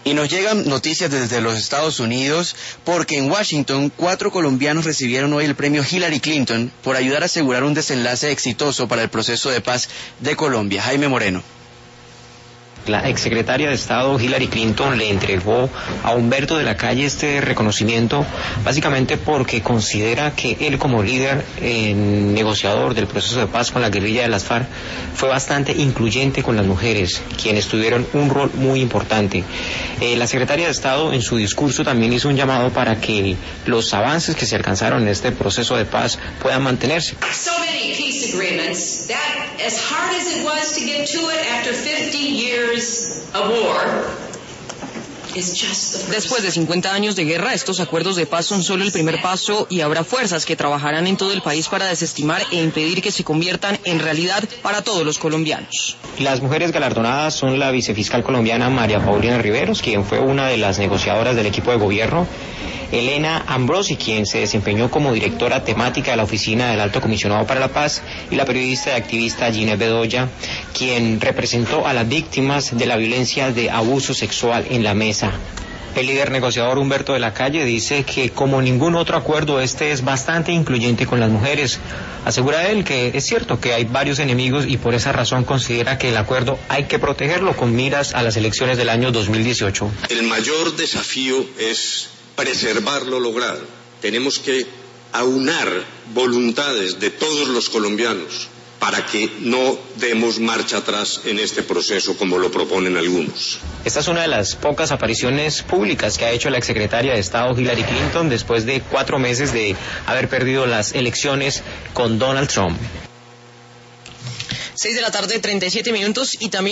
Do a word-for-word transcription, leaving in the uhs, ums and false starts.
Y nos llegan noticias desde los Estados Unidos porque en Washington cuatro colombianos recibieron hoy el premio Hillary Clinton por ayudar a asegurar un desenlace exitoso para el proceso de paz de Colombia. Jaime Moreno. La exsecretaria de Estado Hillary Clinton le entregó a Humberto de la Calle este reconocimiento básicamente porque considera que él como líder eh, negociador del proceso de paz con la guerrilla de las FARC fue bastante incluyente con las mujeres, quienes tuvieron un rol muy importante. Eh, la secretaria de Estado en su discurso también hizo un llamado para que los avances que se alcanzaron en este proceso de paz puedan mantenerse. So many peace agreements that as hard as it was to get to it after fifty years of war. Después de cincuenta años de guerra, estos acuerdos de paz son solo el primer paso y habrá fuerzas que trabajarán en todo el país para desestimar e impedir que se conviertan en realidad para todos los colombianos. Las mujeres galardonadas son la vicefiscal colombiana María Paulina Riveros, quien fue una de las negociadoras del equipo de gobierno, Elena Ambrosi, quien se desempeñó como directora temática de la Oficina del Alto Comisionado para la Paz, y la periodista y activista Ginette Bedoya, quien representó a las víctimas de la violencia de abuso sexual en la mesa. El líder negociador Humberto de la Calle dice que como ningún otro acuerdo este es bastante incluyente con las mujeres. Asegura él que es cierto que hay varios enemigos y por esa razón considera que el acuerdo hay que protegerlo con miras a las elecciones del año dos mil dieciocho. El mayor desafío es preservar lo logrado. Tenemos que aunar voluntades de todos los colombianos para que no demos marcha atrás en este proceso como lo proponen algunos. Esta es una de las pocas apariciones públicas que ha hecho la exsecretaria de Estado Hillary Clinton después de cuatro meses de haber perdido las elecciones con Donald Trump. Seis de la tarde, treinta y siete minutos, y también